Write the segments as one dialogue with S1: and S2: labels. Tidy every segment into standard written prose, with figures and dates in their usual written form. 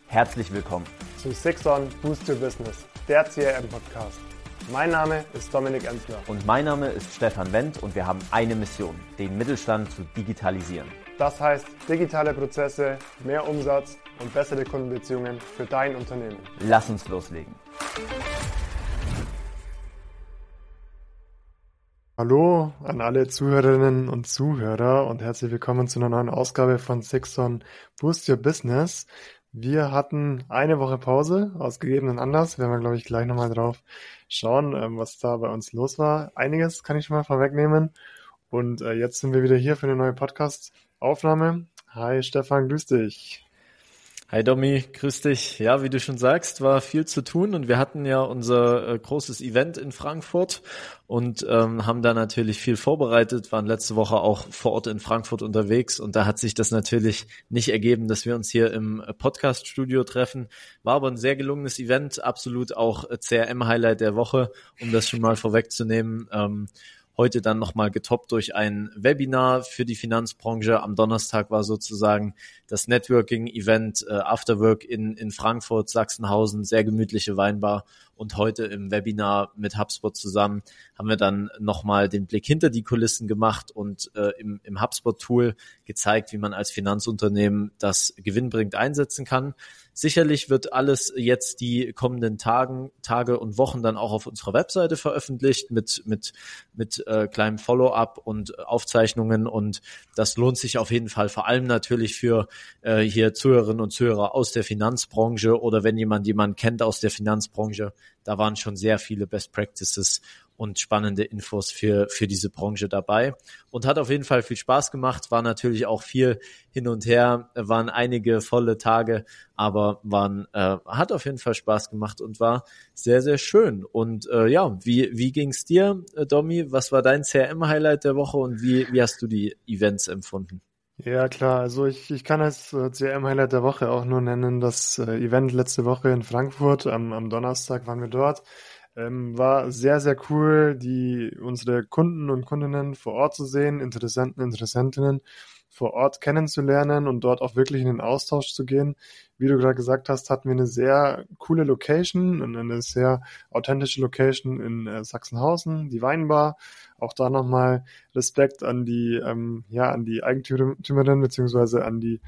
S1: Herzlich willkommen
S2: zu Sixon Boost Your Business, der CRM-Podcast. Mein Name ist Dominik Enzler.
S1: Und mein Name ist Stefan Wendt und wir haben eine Mission, den Mittelstand zu digitalisieren.
S2: Das heißt, digitale Prozesse, mehr Umsatz und bessere Kundenbeziehungen für dein Unternehmen.
S1: Lass uns loslegen.
S2: Hallo an alle Zuhörerinnen und Zuhörer und herzlich willkommen zu einer neuen Ausgabe von Sixon Boost Your Business. Wir hatten eine Woche Pause, aus gegebenen Anlass. Werden wir, glaube ich, gleich nochmal drauf schauen, was da bei uns los war. Einiges kann ich schon mal vorwegnehmen. Und jetzt sind wir wieder hier für eine neue Podcast-Aufnahme. Hi Stefan, grüß dich.
S3: Hi Domi, grüß dich. Ja, wie du schon sagst, war viel zu tun und wir hatten ja unser großes Event in Frankfurt und haben da natürlich viel vorbereitet, waren letzte Woche auch vor Ort in Frankfurt unterwegs und da hat sich das natürlich nicht ergeben, dass wir uns hier im Podcast-Studio treffen. War aber ein sehr gelungenes Event, absolut auch CRM-Highlight der Woche, um das schon mal vorwegzunehmen. Heute dann nochmal getoppt durch ein Webinar für die Finanzbranche. Am Donnerstag war sozusagen das Networking-Event Afterwork in Frankfurt, Sachsenhausen, sehr gemütliche Weinbar. Und heute im Webinar mit HubSpot zusammen haben wir dann nochmal den Blick hinter die Kulissen gemacht und im HubSpot-Tool gezeigt, wie man als Finanzunternehmen das gewinnbringend einsetzen kann. Sicherlich wird alles jetzt die kommenden Tage und Wochen dann auch auf unserer Webseite veröffentlicht mit kleinem Follow-up und Aufzeichnungen und das lohnt sich auf jeden Fall, vor allem natürlich für hier Zuhörerinnen und Zuhörer aus der Finanzbranche oder wenn jemand kennt aus der Finanzbranche, da waren schon sehr viele Best Practices und spannende Infos für diese Branche dabei und hat auf jeden Fall viel Spaß gemacht, war natürlich auch viel hin und her, waren einige volle Tage, aber hat auf jeden Fall Spaß gemacht und war sehr, sehr schön. Und wie ging's dir, Domi? Was war dein CRM-Highlight der Woche und wie hast du die Events empfunden?
S2: Ja klar, also ich kann als CRM-Highlight der Woche auch nur nennen, das Event letzte Woche in Frankfurt, am Donnerstag waren wir dort. War sehr, sehr cool, unsere Kunden und Kundinnen vor Ort zu sehen, Interessenten, Interessentinnen vor Ort kennenzulernen und dort auch wirklich in den Austausch zu gehen. Wie du gerade gesagt hast, hatten wir eine sehr coole Location, eine sehr authentische Location in Sachsenhausen, die Weinbar. Auch da nochmal Respekt an die Eigentümerin beziehungsweise an die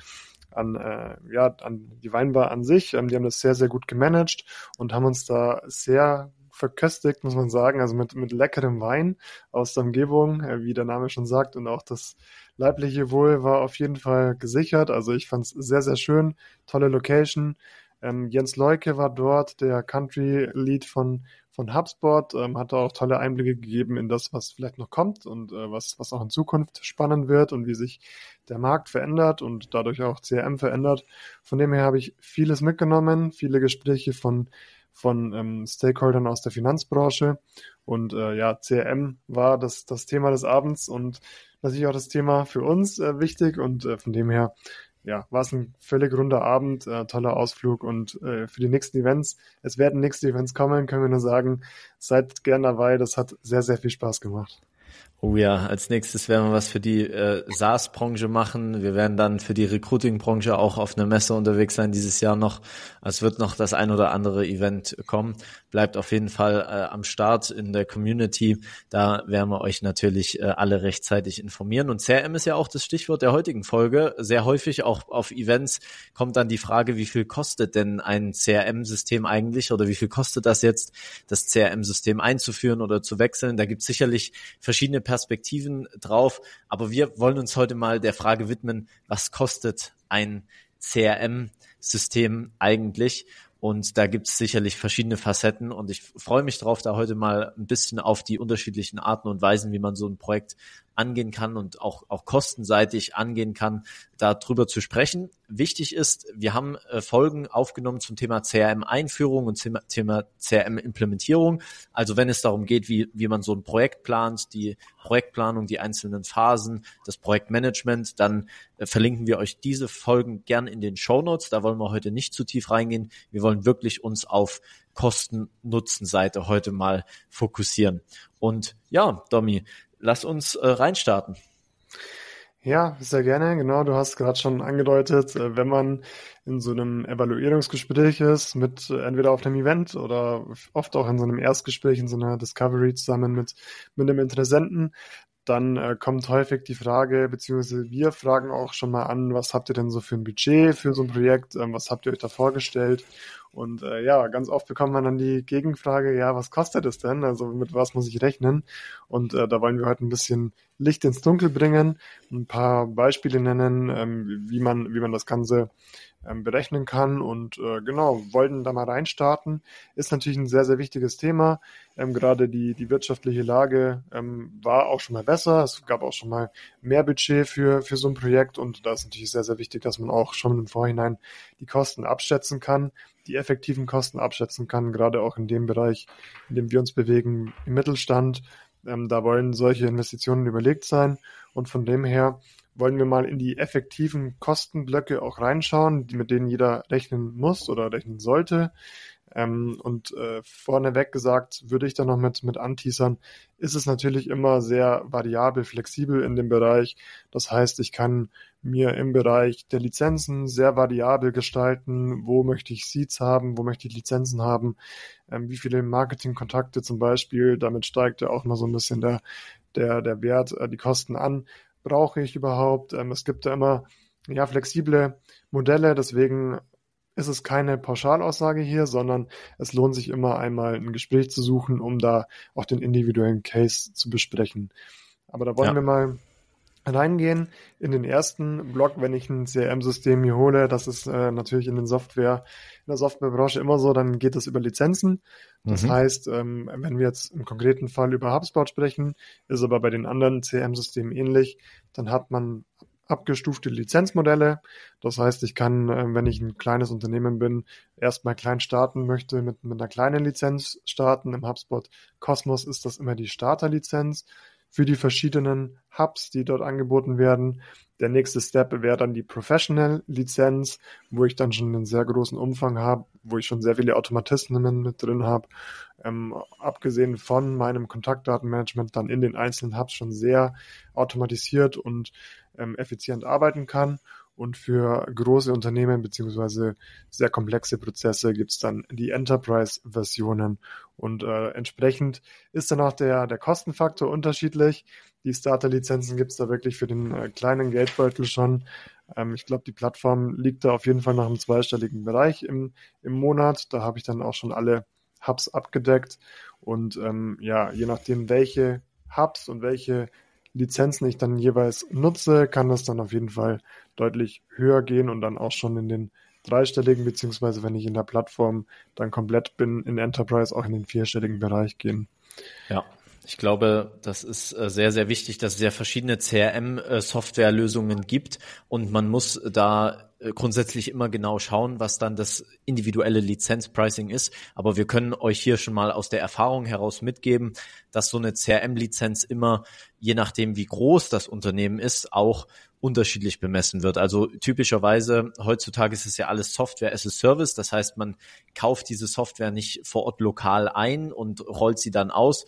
S2: Weinbar an sich. Die haben das sehr, sehr gut gemanagt und haben uns da sehr verköstigt, muss man sagen, also mit leckerem Wein aus der Umgebung, wie der Name schon sagt, und auch das leibliche Wohl war auf jeden Fall gesichert. Also ich fand es sehr, sehr schön, tolle Location. Jens Leuke war dort, der Country Lead von HubSpot, hat auch tolle Einblicke gegeben in das, was vielleicht noch kommt und was auch in Zukunft spannend wird und wie sich der Markt verändert und dadurch auch CRM verändert. Von dem her habe ich vieles mitgenommen, viele Gespräche von Stakeholdern aus der Finanzbranche und CRM war das Thema des Abends und natürlich auch das Thema für uns wichtig und von dem her war es ein völlig runder Abend, toller Ausflug und für die nächsten Events, es werden nächste Events kommen, können wir nur sagen, seid gern dabei, das hat sehr, sehr viel Spaß gemacht.
S3: Oh ja, als nächstes werden wir was für die SaaS-Branche machen. Wir werden dann für die Recruiting-Branche auch auf einer Messe unterwegs sein dieses Jahr noch. Es wird noch das ein oder andere Event kommen. Bleibt auf jeden Fall am Start in der Community. Da werden wir euch natürlich alle rechtzeitig informieren. Und CRM ist ja auch das Stichwort der heutigen Folge. Sehr häufig auch auf Events kommt dann die Frage, wie viel kostet denn ein CRM-System eigentlich oder wie viel kostet das jetzt, das CRM-System einzuführen oder zu wechseln? Da gibt es sicherlich verschiedene Perspektiven drauf, aber wir wollen uns heute mal der Frage widmen, was kostet ein CRM-System eigentlich? Und da gibt es sicherlich verschiedene Facetten und ich freue mich drauf, da heute mal ein bisschen auf die unterschiedlichen Arten und Weisen, wie man so ein Projekt angehen kann und auch kostenseitig angehen kann, darüber zu sprechen. Wichtig ist, wir haben Folgen aufgenommen zum Thema CRM-Einführung und Thema CRM-Implementierung. Also wenn es darum geht, wie man so ein Projekt plant, die Projektplanung, die einzelnen Phasen, das Projektmanagement, dann verlinken wir euch diese Folgen gern in den Shownotes. Da wollen wir heute nicht zu tief reingehen. Wir wollen wirklich uns auf Kosten-Nutzen-Seite heute mal fokussieren. Und ja, Domi, lass uns reinstarten.
S2: Ja, sehr gerne. Genau, du hast gerade schon angedeutet, wenn man in so einem Evaluierungsgespräch ist, mit entweder auf einem Event oder oft auch in so einem Erstgespräch, in so einer Discovery zusammen mit einem Interessenten, dann kommt häufig die Frage, beziehungsweise wir fragen auch schon mal an, was habt ihr denn so für ein Budget für so ein Projekt, was habt ihr euch da vorgestellt? Und ja, ganz oft bekommt man dann die Gegenfrage, ja, was kostet es denn? Also mit was muss ich rechnen? Und da wollen wir heute ein bisschen Licht ins Dunkel bringen, ein paar Beispiele nennen, wie man das Ganze berechnen kann und genau, wollten da mal reinstarten. Ist natürlich ein sehr, sehr wichtiges Thema. Gerade die wirtschaftliche Lage war auch schon mal besser. Es gab auch schon mal mehr Budget für so ein Projekt und da ist natürlich sehr, sehr wichtig, dass man auch schon im Vorhinein die Kosten abschätzen kann, die effektiven Kosten abschätzen kann, gerade auch in dem Bereich, in dem wir uns bewegen, im Mittelstand. Da wollen solche Investitionen überlegt sein und von dem her wollen wir mal in die effektiven Kostenblöcke auch reinschauen, mit denen jeder rechnen muss oder rechnen sollte. Und vorneweg gesagt, würde ich da noch mit anteasern, ist es natürlich immer sehr variabel, flexibel in dem Bereich. Das heißt, ich kann mir im Bereich der Lizenzen sehr variabel gestalten, wo möchte ich Seeds haben, wo möchte ich Lizenzen haben, wie viele Marketingkontakte zum Beispiel, damit steigt ja auch mal so ein bisschen der Wert, die Kosten an. Brauche ich überhaupt? Es gibt da immer ja, flexible Modelle, deswegen ist es keine Pauschalaussage hier, sondern es lohnt sich immer einmal ein Gespräch zu suchen, um da auch den individuellen Case zu besprechen. Aber da wollen wir mal reingehen in den ersten Block, wenn ich ein CRM-System mir hole. Das ist natürlich in der Softwarebranche immer so, dann geht es über Lizenzen. Das heißt, wenn wir jetzt im konkreten Fall über HubSpot sprechen, ist aber bei den anderen CRM-Systemen ähnlich, dann hat man abgestufte Lizenzmodelle. Das heißt, ich kann, wenn ich ein kleines Unternehmen bin, erstmal klein starten möchte, mit einer kleinen Lizenz starten. Im HubSpot Cosmos ist das immer die Starterlizenz für die verschiedenen Hubs, die dort angeboten werden. Der nächste Step wäre dann die Professional-Lizenz, wo ich dann schon einen sehr großen Umfang habe, wo ich schon sehr viele Automatismen mit drin habe. Abgesehen von meinem Kontaktdatenmanagement dann in den einzelnen Hubs schon sehr automatisiert und effizient arbeiten kann. Und für große Unternehmen beziehungsweise sehr komplexe Prozesse gibt es dann die Enterprise-Versionen. Und entsprechend ist dann auch der Kostenfaktor unterschiedlich. Die Starter-Lizenzen gibt es da wirklich für den kleinen Geldbeutel schon. Ich glaube, die Plattform liegt da auf jeden Fall noch im zweistelligen Bereich im Monat. Da habe ich dann auch schon alle Hubs abgedeckt. Und ja, je nachdem, welche Hubs und welche Lizenzen ich dann jeweils nutze, kann das dann auf jeden Fall deutlich höher gehen und dann auch schon in den dreistelligen, beziehungsweise wenn ich in der Plattform dann komplett bin, in Enterprise auch in den vierstelligen Bereich gehen.
S3: Ja, ich glaube, das ist sehr, sehr wichtig, dass es ja verschiedene CRM-Softwarelösungen gibt und man muss da grundsätzlich immer genau schauen, was dann das individuelle Lizenzpricing ist. Aber wir können euch hier schon mal aus der Erfahrung heraus mitgeben, dass so eine CRM-Lizenz immer, je nachdem wie groß das Unternehmen ist, auch unterschiedlich bemessen wird. Also typischerweise, heutzutage ist es ja alles Software as a Service. Das heißt, man kauft diese Software nicht vor Ort lokal ein und rollt sie dann aus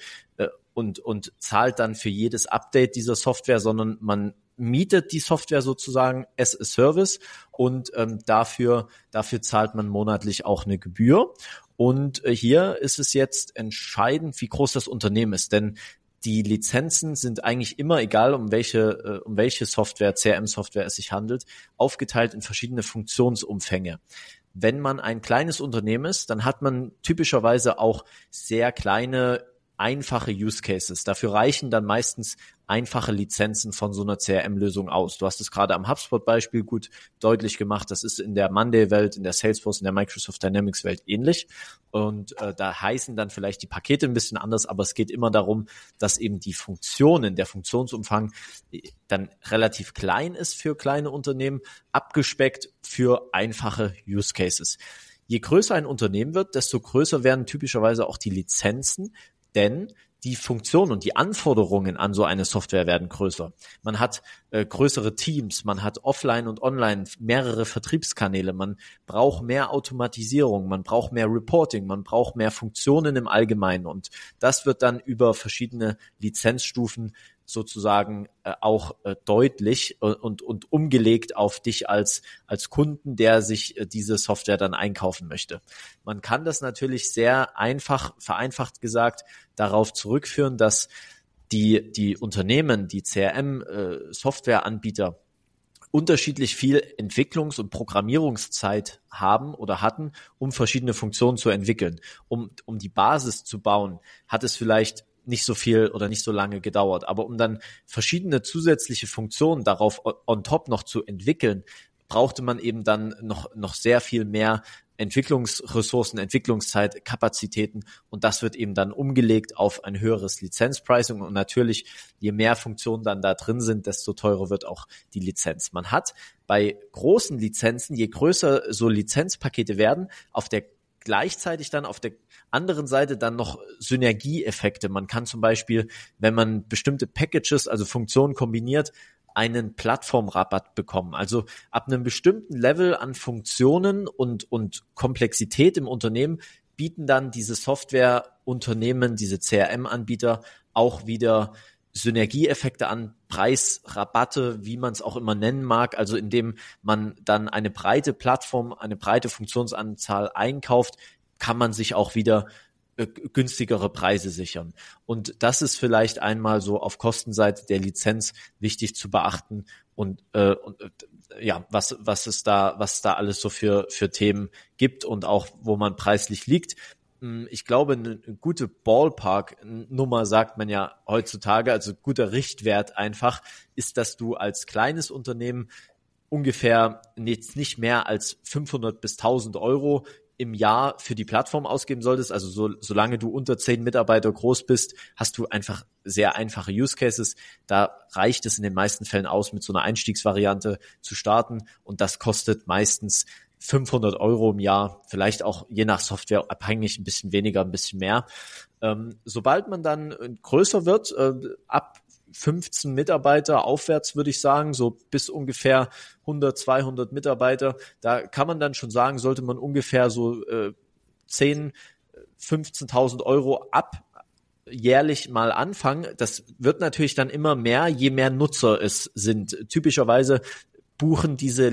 S3: und zahlt dann für jedes Update dieser Software, sondern man mietet die Software sozusagen as a Service und dafür zahlt man monatlich auch eine Gebühr. Und hier ist es jetzt entscheidend, wie groß das Unternehmen ist, denn die Lizenzen sind eigentlich immer, egal um welche Software, CRM-Software es sich handelt, aufgeteilt in verschiedene Funktionsumfänge. Wenn man ein kleines Unternehmen ist, dann hat man typischerweise auch sehr kleine, einfache Use Cases. Dafür reichen dann meistens einfache Lizenzen von so einer CRM-Lösung aus. Du hast es gerade am HubSpot-Beispiel gut deutlich gemacht. Das ist in der Monday-Welt, in der Salesforce, in der Microsoft Dynamics-Welt ähnlich. Und da heißen dann vielleicht die Pakete ein bisschen anders, aber es geht immer darum, dass eben die Funktionen, der Funktionsumfang dann relativ klein ist für kleine Unternehmen, abgespeckt für einfache Use Cases. Je größer ein Unternehmen wird, desto größer werden typischerweise auch die Lizenzen, denn die Funktionen und die Anforderungen an so eine Software werden größer. Man hat größere Teams, man hat offline und online mehrere Vertriebskanäle, man braucht mehr Automatisierung, man braucht mehr Reporting, man braucht mehr Funktionen im Allgemeinen und das wird dann über verschiedene Lizenzstufen sozusagen auch deutlich und umgelegt auf dich als Kunden, der sich diese Software dann einkaufen möchte. Man kann das natürlich sehr vereinfacht gesagt, darauf zurückführen, dass die Unternehmen, die CRM-Softwareanbieter unterschiedlich viel Entwicklungs- und Programmierungszeit haben oder hatten, um verschiedene Funktionen zu entwickeln. Um die Basis zu bauen, hat es vielleicht nicht so viel oder nicht so lange gedauert. Aber um dann verschiedene zusätzliche Funktionen darauf on top noch zu entwickeln, brauchte man eben dann noch sehr viel mehr Entwicklungsressourcen, Entwicklungszeit, Kapazitäten, und das wird eben dann umgelegt auf ein höheres Lizenzpricing, und natürlich, je mehr Funktionen dann da drin sind, desto teurer wird auch die Lizenz. Man hat bei großen Lizenzen, je größer so Lizenzpakete werden, gleichzeitig dann auf der anderen Seite dann noch Synergieeffekte. Man kann zum Beispiel, wenn man bestimmte Packages, also Funktionen kombiniert, einen Plattformrabatt bekommen. Also ab einem bestimmten Level an Funktionen und Komplexität im Unternehmen bieten dann diese Softwareunternehmen, diese CRM-Anbieter auch wieder Synergieeffekte an, Preisrabatte, wie man es auch immer nennen mag, also indem man dann eine breite Plattform, eine breite Funktionsanzahl einkauft, kann man sich auch wieder günstigere Preise sichern. Und das ist vielleicht einmal so auf Kostenseite der Lizenz wichtig zu beachten, und was es da alles so für Themen gibt und auch wo man preislich liegt. Ich glaube, eine gute Ballpark-Nummer, sagt man ja heutzutage, also guter Richtwert einfach, ist, dass du als kleines Unternehmen ungefähr jetzt nicht mehr als 500 bis 1.000 Euro im Jahr für die Plattform ausgeben solltest. Also solange du unter 10 Mitarbeiter groß bist, hast du einfach sehr einfache Use Cases. Da reicht es in den meisten Fällen aus, mit so einer Einstiegsvariante zu starten, und das kostet meistens 500 Euro im Jahr, vielleicht auch je nach Software abhängig ein bisschen weniger, ein bisschen mehr. Sobald man dann größer wird, ab 15 Mitarbeiter aufwärts, würde ich sagen, so bis ungefähr 100, 200 Mitarbeiter, da kann man dann schon sagen, sollte man ungefähr so 10.000, 15.000 Euro jährlich mal anfangen. Das wird natürlich dann immer mehr, je mehr Nutzer es sind. Typischerweise buchen diese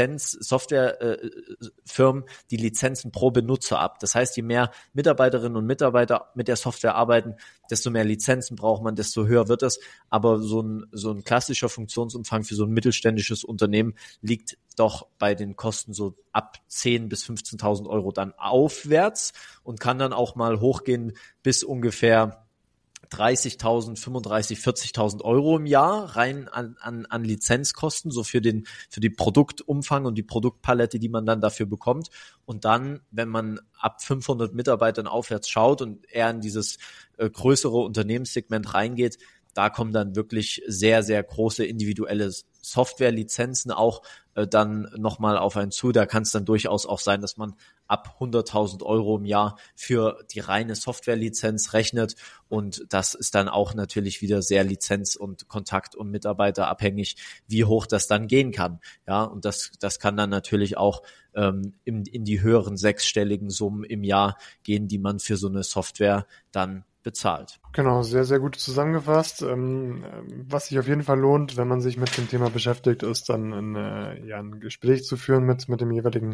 S3: Softwarefirmen die Lizenzen pro Benutzer ab. Das heißt, je mehr Mitarbeiterinnen und Mitarbeiter mit der Software arbeiten, desto mehr Lizenzen braucht man, desto höher wird es. Aber so ein klassischer Funktionsumfang für so ein mittelständisches Unternehmen liegt doch bei den Kosten so ab 10.000 bis 15.000 Euro dann aufwärts und kann dann auch mal hochgehen bis ungefähr 30.000, 35.000, 40.000 Euro im Jahr rein an Lizenzkosten, so für die Produktumfang und die Produktpalette, die man dann dafür bekommt. Und dann, wenn man ab 500 Mitarbeitern aufwärts schaut und eher in dieses größere Unternehmenssegment reingeht, da kommen dann wirklich sehr, sehr große individuelle Softwarelizenzen auch dann nochmal auf einen zu. Da kann es dann durchaus auch sein, dass man ab 100.000 Euro im Jahr für die reine Softwarelizenz rechnet, und das ist dann auch natürlich wieder sehr Lizenz- und Kontakt- und Mitarbeiter abhängig, wie hoch das dann gehen kann. Ja, und das kann dann natürlich auch in die höheren sechsstelligen Summen im Jahr gehen, die man für so eine Software dann bezahlt.
S2: Genau, sehr, sehr gut zusammengefasst. Was sich auf jeden Fall lohnt, wenn man sich mit dem Thema beschäftigt, ist dann ein Gespräch zu führen mit dem jeweiligen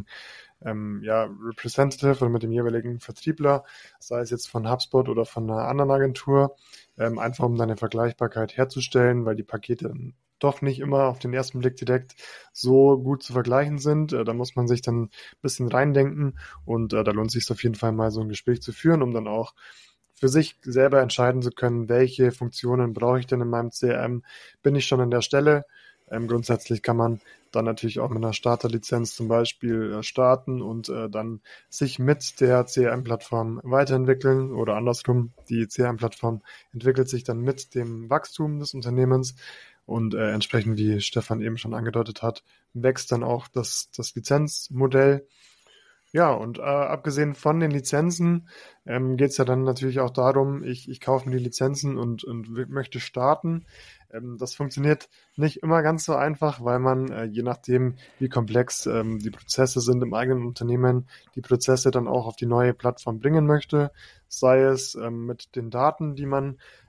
S2: Representative oder mit dem jeweiligen Vertriebler, sei es jetzt von HubSpot oder von einer anderen Agentur, einfach um dann eine Vergleichbarkeit herzustellen, weil die Pakete doch nicht immer auf den ersten Blick direkt so gut zu vergleichen sind. Da muss man sich dann ein bisschen reindenken, und da lohnt es sich auf jeden Fall mal so ein Gespräch zu führen, um dann auch für sich selber entscheiden zu können, welche Funktionen brauche ich denn in meinem CRM, bin ich schon an der Stelle. Grundsätzlich kann man dann natürlich auch mit einer Starterlizenz zum Beispiel starten und dann sich mit der CRM-Plattform weiterentwickeln, oder andersrum, die CRM-Plattform entwickelt sich dann mit dem Wachstum des Unternehmens, und entsprechend, wie Stefan eben schon angedeutet hat, wächst dann auch das Lizenzmodell. Ja, und abgesehen von den Lizenzen geht es ja dann natürlich auch darum, ich kaufe mir die Lizenzen und möchte starten. Das funktioniert nicht immer ganz so einfach, weil man, je nachdem, wie komplex die Prozesse sind im eigenen Unternehmen, die Prozesse dann auch auf die neue Plattform bringen möchte, sei es mit den Daten, die man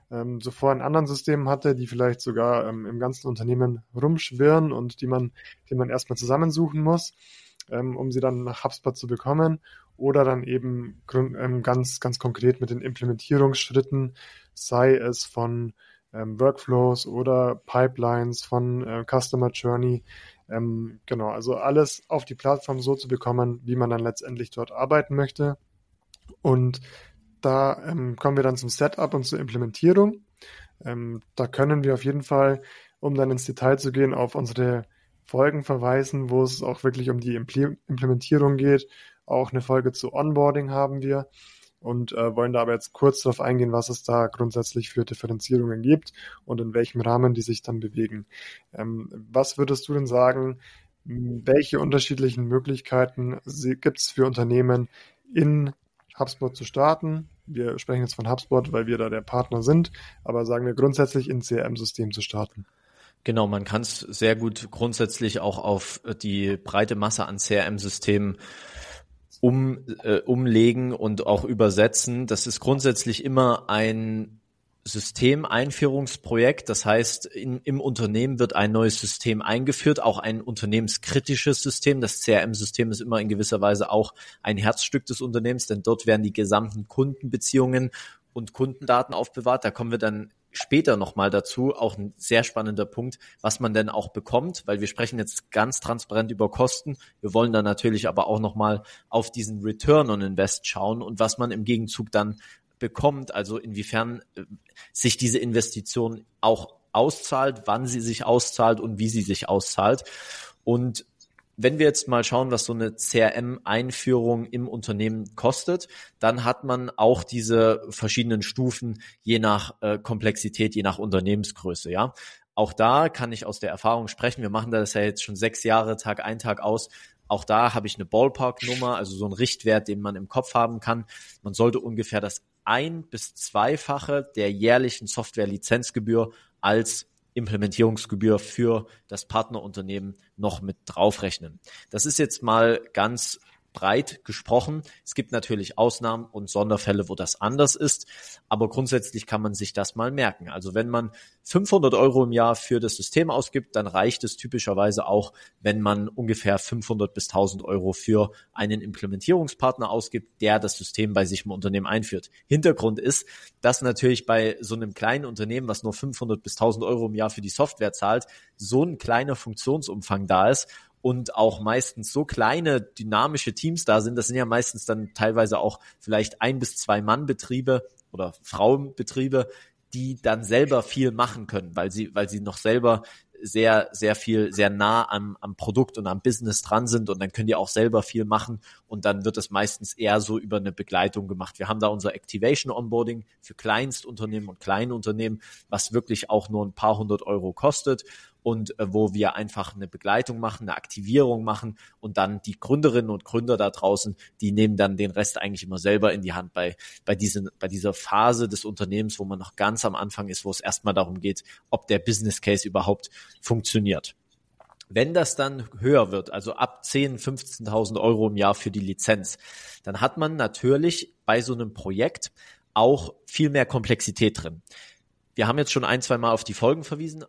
S2: zuvor in anderen Systemen hatte, die vielleicht sogar im ganzen Unternehmen rumschwirren und die man erstmal zusammensuchen muss, um sie dann nach HubSpot zu bekommen, oder dann eben ganz, ganz konkret mit den Implementierungsschritten, sei es von Workflows oder Pipelines, von Customer Journey. Genau, also alles auf die Plattform so zu bekommen, wie man dann letztendlich dort arbeiten möchte. Und da kommen wir dann zum Setup und zur Implementierung. Da können wir auf jeden Fall, um dann ins Detail zu gehen, auf unsere Folgen verweisen, wo es auch wirklich um die Implementierung geht. Auch eine Folge zu Onboarding haben wir und wollen da aber jetzt kurz darauf eingehen, was es da grundsätzlich für Differenzierungen gibt und in welchem Rahmen die sich dann bewegen. Was würdest du denn sagen, welche unterschiedlichen Möglichkeiten gibt es für Unternehmen, in HubSpot zu starten? Wir sprechen jetzt von HubSpot, weil wir da der Partner sind, aber sagen wir grundsätzlich in CRM-System zu starten.
S3: Genau, man kann es sehr gut grundsätzlich auch auf die breite Masse an CRM-Systemen umlegen und auch übersetzen. Das ist grundsätzlich immer ein Systemeinführungsprojekt. Das heißt, im Unternehmen wird ein neues System eingeführt, auch ein unternehmenskritisches System. Das CRM-System ist immer in gewisser Weise auch ein Herzstück des Unternehmens, denn dort werden die gesamten Kundenbeziehungen und Kundendaten aufbewahrt. Da kommen wir dann später nochmal dazu, auch ein sehr spannender Punkt, was man denn auch bekommt, weil wir sprechen jetzt ganz transparent über Kosten. Wir wollen dann natürlich aber auch nochmal auf diesen Return on Invest schauen und was man im Gegenzug dann bekommt, also inwiefern sich diese Investition auch auszahlt, wann sie sich auszahlt und wie sie sich auszahlt. Und wenn wir jetzt mal schauen, was so eine CRM-Einführung im Unternehmen kostet, dann hat man auch diese verschiedenen Stufen je nach Komplexität, je nach Unternehmensgröße, ja. Auch da kann ich aus der Erfahrung sprechen. Wir machen das ja jetzt schon 6 Jahre, Tag ein, Tag aus. Auch da habe ich eine Ballpark-Nummer, also so einen Richtwert, den man im Kopf haben kann. Man sollte ungefähr das 1- bis 2-fache der jährlichen Software-Lizenzgebühr als Implementierungsgebühr für das Partnerunternehmen noch mit draufrechnen. Das ist jetzt mal ganz breit gesprochen. Es gibt natürlich Ausnahmen und Sonderfälle, wo das anders ist, aber grundsätzlich kann man sich das mal merken. Also wenn man 500 € im Jahr für das System ausgibt, dann reicht es typischerweise auch, wenn man ungefähr 500 bis 1000 € für einen Implementierungspartner ausgibt, der das System bei sich im Unternehmen einführt. Hintergrund ist, dass natürlich bei so einem kleinen Unternehmen, was nur 500 bis 1000 € im Jahr für die Software zahlt, so ein kleiner Funktionsumfang da ist und auch meistens so kleine dynamische Teams da sind. Das sind ja meistens dann teilweise auch vielleicht 1- bis 2-Mann-Betriebe oder Frauenbetriebe, die dann selber viel machen können, weil sie noch selber sehr, sehr viel, sehr nah am Produkt und am Business dran sind und dann können die auch selber viel machen und dann wird es meistens eher so über eine Begleitung gemacht. Wir haben da unser Activation Onboarding für Kleinstunternehmen und Kleinunternehmen, was wirklich auch nur ein paar 100 € kostet und wo wir einfach eine Begleitung machen, eine Aktivierung machen und dann die Gründerinnen und Gründer da draußen, die nehmen dann den Rest eigentlich immer selber in die Hand bei dieser Phase des Unternehmens, wo man noch ganz am Anfang ist, wo es erstmal darum geht, ob der Business Case überhaupt funktioniert. Wenn das dann höher wird, also ab 10.000, 15.000 € im Jahr für die Lizenz, dann hat man natürlich bei so einem Projekt auch viel mehr Komplexität drin. Wir haben jetzt schon 1-2 Mal auf die Folgen verwiesen.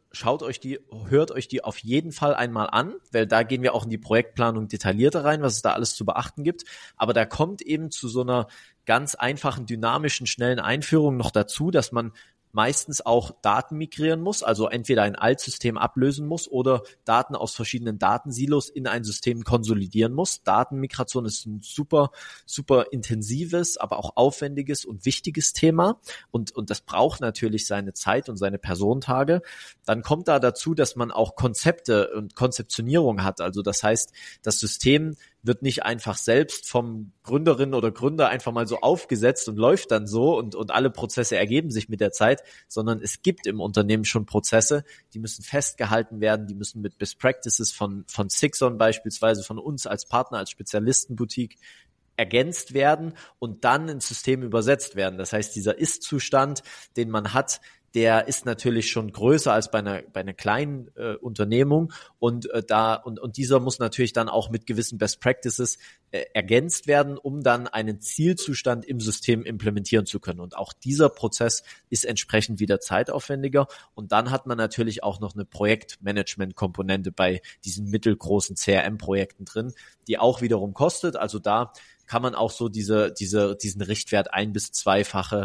S3: Hört euch die auf jeden Fall einmal an, weil da gehen wir auch in die Projektplanung detaillierter rein, was es da alles zu beachten gibt. Aber da kommt eben zu so einer ganz einfachen, dynamischen, schnellen Einführung noch dazu, dass man meistens auch Daten migrieren muss, also entweder ein Altsystem ablösen muss oder Daten aus verschiedenen Datensilos in ein System konsolidieren muss. Datenmigration ist ein super, super intensives, aber auch aufwendiges und wichtiges Thema und das braucht natürlich seine Zeit und seine Personentage. Dann kommt da dazu, dass man auch Konzepte und Konzeptionierung hat, also das heißt, das System wird nicht einfach selbst vom Gründerin oder Gründer einfach mal so aufgesetzt und läuft dann so und alle Prozesse ergeben sich mit der Zeit, sondern es gibt im Unternehmen schon Prozesse, die müssen festgehalten werden, die müssen mit Best Practices von Sixon beispielsweise, von uns als Partner, als Spezialistenboutique ergänzt werden und dann ins System übersetzt werden. Das heißt, dieser Ist-Zustand, den man hat, der ist natürlich schon größer als bei einer kleinen Unternehmung und dieser muss natürlich dann auch mit gewissen Best Practices ergänzt werden, um dann einen Zielzustand im System implementieren zu können. Und auch dieser Prozess ist entsprechend wieder zeitaufwendiger. Und dann hat man natürlich auch noch eine Projektmanagement-Komponente bei diesen mittelgroßen CRM-Projekten drin, die auch wiederum kostet. Also da kann man auch so diesen Richtwert 1- bis 2-fache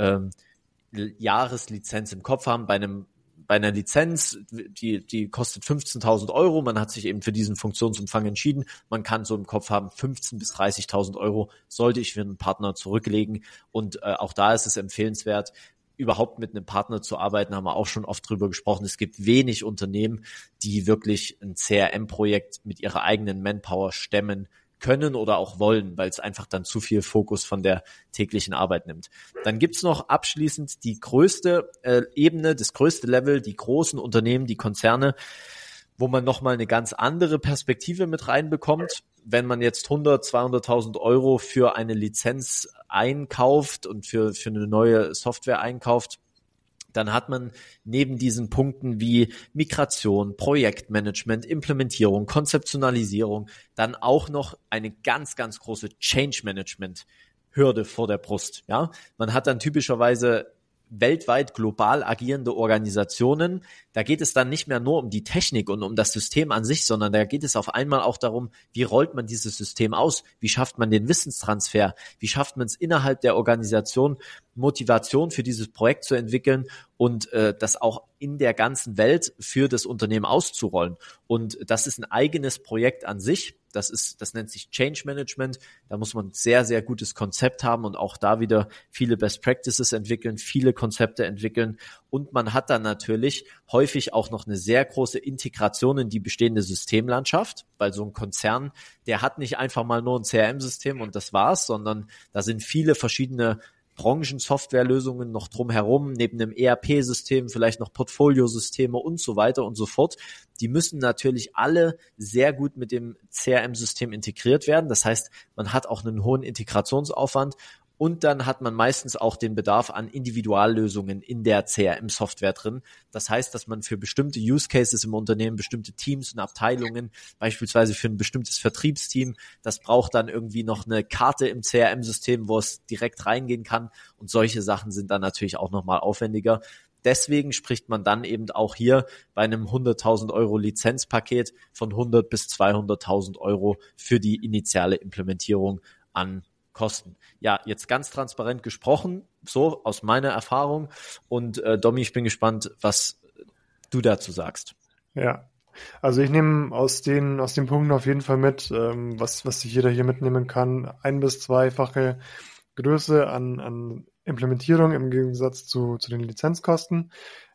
S3: Jahreslizenz im Kopf haben. Bei einer Lizenz, die kostet 15.000 Euro. Man hat sich eben für diesen Funktionsumfang entschieden. Man kann so im Kopf haben, 15.000 bis 30.000 Euro sollte ich für einen Partner zurücklegen. Und auch da ist es empfehlenswert, überhaupt mit einem Partner zu arbeiten, haben wir auch schon oft drüber gesprochen. Es gibt wenig Unternehmen, die wirklich ein CRM-Projekt mit ihrer eigenen Manpower stemmen können oder auch wollen, weil es einfach dann zu viel Fokus von der täglichen Arbeit nimmt. Dann gibt's noch abschließend die größte Ebene, das größte Level, die großen Unternehmen, die Konzerne, wo man nochmal eine ganz andere Perspektive mit reinbekommt. Wenn man jetzt 200.000 Euro für eine Lizenz einkauft und für eine neue Software einkauft, dann hat man neben diesen Punkten wie Migration, Projektmanagement, Implementierung, Konzeptionalisierung dann auch noch eine ganz, ganz große Change-Management-Hürde vor der Brust. Ja, man hat dann typischerweise weltweit global agierende Organisationen. Da geht es dann nicht mehr nur um die Technik und um das System an sich, sondern da geht es auf einmal auch darum, wie rollt man dieses System aus? Wie schafft man den Wissenstransfer? Wie schafft man es innerhalb der Organisation, Motivation für dieses Projekt zu entwickeln und das auch in der ganzen Welt für das Unternehmen auszurollen? Und das ist ein eigenes Projekt an sich. Das nennt sich Change Management. Da muss man ein sehr, sehr gutes Konzept haben und auch da wieder viele Best Practices entwickeln, viele Konzepte entwickeln. Und man hat dann natürlich häufig auch noch eine sehr große Integration in die bestehende Systemlandschaft, weil so ein Konzern, der hat nicht einfach mal nur ein CRM-System und das war's, sondern da sind viele verschiedene Branchen-Softwarelösungen noch drumherum, neben dem ERP-System vielleicht noch Portfoliosysteme und so weiter und so fort. Die müssen natürlich alle sehr gut mit dem CRM-System integriert werden. Das heißt, man hat auch einen hohen Integrationsaufwand und dann hat man meistens auch den Bedarf an Individuallösungen in der CRM-Software drin. Das heißt, dass man für bestimmte Use Cases im Unternehmen, bestimmte Teams und Abteilungen, beispielsweise für ein bestimmtes Vertriebsteam, das braucht dann irgendwie noch eine Karte im CRM-System, wo es direkt reingehen kann. Und solche Sachen sind dann natürlich auch nochmal aufwendiger. Deswegen spricht man dann eben auch hier bei einem 100.000 Euro Lizenzpaket von 100 bis 200.000 Euro für die initiale Implementierung an Kosten. Ja, jetzt ganz transparent gesprochen, so aus meiner Erfahrung. Und Domi, ich bin gespannt, was du dazu sagst.
S2: Ja, also ich nehme aus den Punkten auf jeden Fall mit, was sich jeder hier mitnehmen kann, 1- bis 2-fache Größe an Implementierung im Gegensatz zu den Lizenzkosten.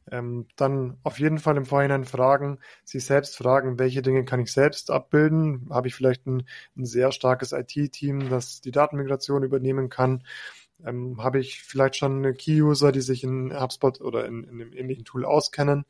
S2: Dann auf jeden Fall im Vorhinein sich selbst fragen, welche Dinge kann ich selbst abbilden? Habe ich vielleicht ein sehr starkes IT-Team, das die Datenmigration übernehmen kann? Habe ich vielleicht schon Key-User, die sich in HubSpot oder in einem ähnlichen Tool auskennen?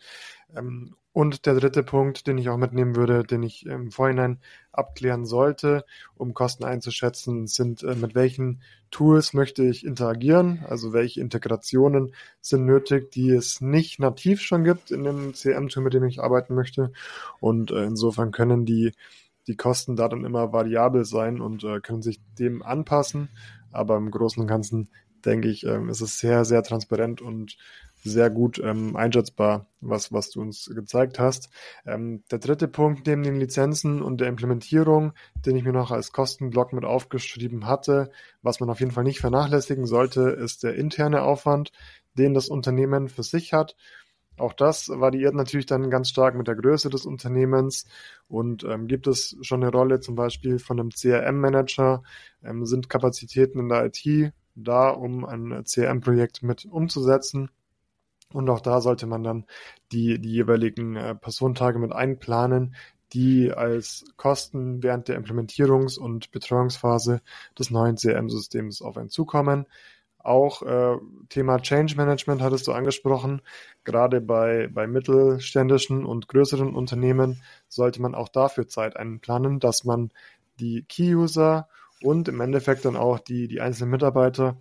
S2: Und der dritte Punkt, den ich auch mitnehmen würde, den ich im Vorhinein abklären sollte, um Kosten einzuschätzen, sind, mit welchen Tools möchte ich interagieren, also welche Integrationen sind nötig, die es nicht nativ schon gibt in dem CRM-Tool, mit dem ich arbeiten möchte. Und insofern können die Kosten da dann immer variabel sein und können sich dem anpassen. Aber im Großen und Ganzen, denke ich, ist es sehr, sehr transparent und sehr gut einschätzbar, was du uns gezeigt hast. Der dritte Punkt neben den Lizenzen und der Implementierung, den ich mir noch als Kostenblock mit aufgeschrieben hatte, was man auf jeden Fall nicht vernachlässigen sollte, ist der interne Aufwand, den das Unternehmen für sich hat. Auch das variiert natürlich dann ganz stark mit der Größe des Unternehmens und gibt es schon eine Rolle zum Beispiel von einem CRM-Manager, sind Kapazitäten in der IT da, um ein CRM-Projekt mit umzusetzen. Und auch da sollte man dann die jeweiligen Personentage mit einplanen, die als Kosten während der Implementierungs- und Betreuungsphase des neuen CRM-Systems auf einen zukommen. Auch Thema Change Management hattest du angesprochen. Gerade bei mittelständischen und größeren Unternehmen sollte man auch dafür Zeit einplanen, dass man die Key-User und im Endeffekt dann auch die einzelnen Mitarbeiter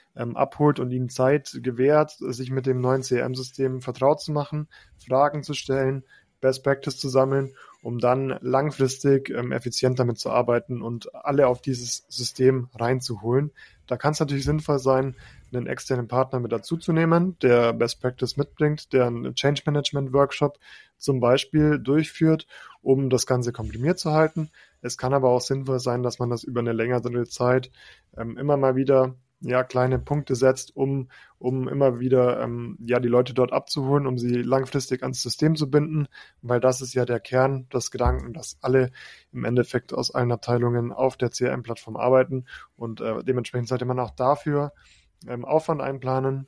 S2: abholt und ihnen Zeit gewährt, sich mit dem neuen CRM-System vertraut zu machen, Fragen zu stellen, Best Practice zu sammeln, um dann langfristig effizient damit zu arbeiten und alle auf dieses System reinzuholen. Da kann es natürlich sinnvoll sein, einen externen Partner mit dazuzunehmen, der Best Practice mitbringt, der einen Change Management Workshop zum Beispiel durchführt, um das Ganze komprimiert zu halten. Es kann aber auch sinnvoll sein, dass man das über eine längere Zeit immer mal wieder kleine Punkte setzt, um immer wieder die Leute dort abzuholen, um sie langfristig ans System zu binden, weil das ist ja der Kern des Gedanken, dass alle im Endeffekt aus allen Abteilungen auf der CRM-Plattform arbeiten und dementsprechend sollte man auch dafür Aufwand einplanen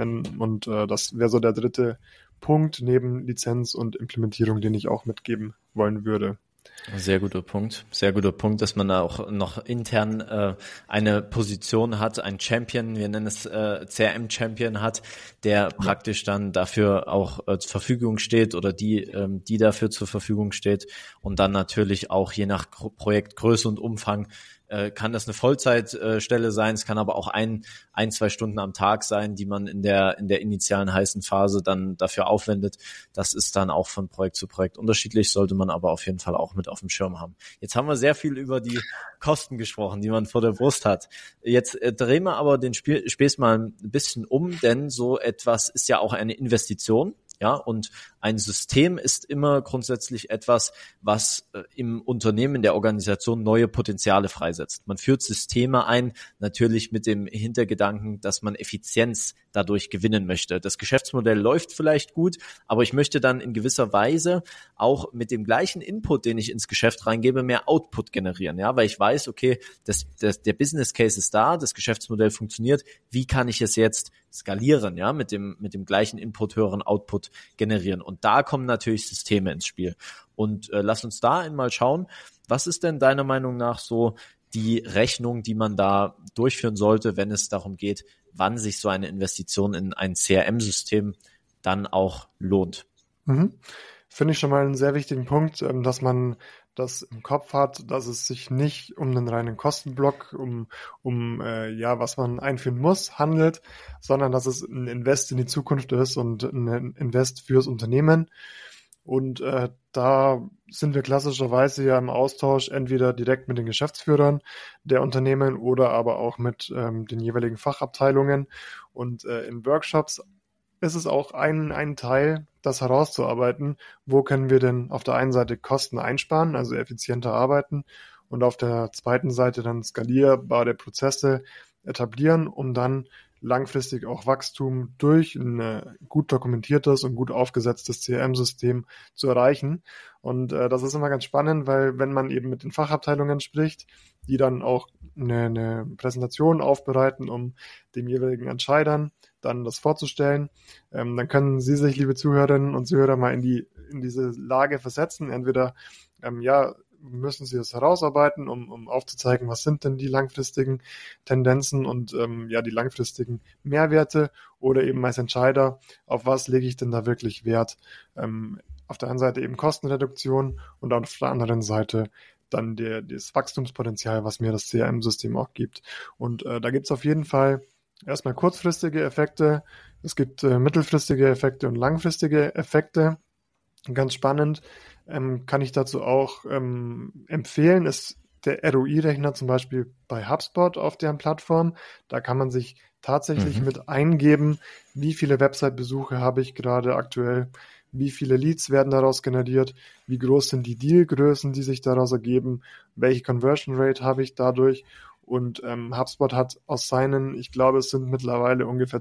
S2: und das wäre so der dritte Punkt neben Lizenz und Implementierung, den ich auch mitgeben wollen würde.
S3: Sehr guter Punkt, dass man da auch noch intern eine Position hat, einen Champion, wir nennen es CRM-Champion hat, der praktisch dann dafür auch zur Verfügung steht oder die dafür zur Verfügung steht und dann natürlich auch je nach Projektgröße und Umfang kann das eine Vollzeitstelle sein, es kann aber auch 2 Stunden am Tag sein, die man in der initialen heißen Phase dann dafür aufwendet. Das ist dann auch von Projekt zu Projekt unterschiedlich, sollte man aber auf jeden Fall auch mit auf dem Schirm haben. Jetzt haben wir sehr viel über die Kosten gesprochen, die man vor der Brust hat. Jetzt drehen wir aber den Spieß mal ein bisschen um, denn so etwas ist ja auch eine Investition. Ja, und ein System ist immer grundsätzlich etwas, was im Unternehmen, in der Organisation neue Potenziale freisetzt. Man führt Systeme ein, natürlich mit dem Hintergedanken, dass man Effizienz dadurch gewinnen möchte. Das Geschäftsmodell läuft vielleicht gut, aber ich möchte dann in gewisser Weise auch mit dem gleichen Input, den ich ins Geschäft reingebe, mehr Output generieren. Ja, weil ich weiß, okay, der Business Case ist da, das Geschäftsmodell funktioniert. Wie kann ich es jetzt skalieren? Ja, mit dem gleichen Input höheren Output generieren. Und da kommen natürlich Systeme ins Spiel. Und lass uns da einmal schauen, was ist denn deiner Meinung nach so die Rechnung, die man da durchführen sollte, wenn es darum geht, wann sich so eine Investition in ein CRM-System dann auch lohnt?
S2: Finde ich schon mal einen sehr wichtigen Punkt, dass man das im Kopf hat, dass es sich nicht um einen reinen Kostenblock, was man einführen muss, handelt, sondern dass es ein Invest in die Zukunft ist und ein Invest fürs Unternehmen. Und da sind wir klassischerweise ja im Austausch entweder direkt mit den Geschäftsführern der Unternehmen oder aber auch mit den jeweiligen Fachabteilungen. Und in Workshops ist es auch ein Teil, das herauszuarbeiten, wo können wir denn auf der einen Seite Kosten einsparen, also effizienter arbeiten und auf der zweiten Seite dann skalierbare Prozesse etablieren, um dann langfristig auch Wachstum durch ein gut dokumentiertes und gut aufgesetztes CRM-System zu erreichen. Und das ist immer ganz spannend, weil wenn man eben mit den Fachabteilungen spricht, die dann auch eine Präsentation aufbereiten, um dem jeweiligen Entscheidern dann das vorzustellen, dann können Sie sich, liebe Zuhörerinnen und Zuhörer, mal in diese Lage versetzen. Entweder müssen Sie es herausarbeiten, um aufzuzeigen, was sind denn die langfristigen Tendenzen und die langfristigen Mehrwerte, oder eben als Entscheider, auf was lege ich denn da wirklich Wert? Auf der einen Seite eben Kostenreduktion und auf der anderen Seite dann das Wachstumspotenzial, was mir das CRM-System auch gibt. Und da gibt es auf jeden Fall erstmal kurzfristige Effekte, es gibt mittelfristige Effekte und langfristige Effekte. Ganz spannend, kann ich dazu auch empfehlen, ist der ROI-Rechner zum Beispiel bei HubSpot auf deren Plattform. Da kann man sich tatsächlich mit eingeben, wie viele Website-Besuche habe ich gerade aktuell, wie viele Leads werden daraus generiert, wie groß sind die Dealgrößen, die sich daraus ergeben, welche Conversion Rate habe ich dadurch. Und HubSpot hat aus seinen, ich glaube, es sind mittlerweile ungefähr